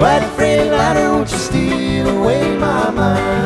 White Freightliner, won't you steal away my mind?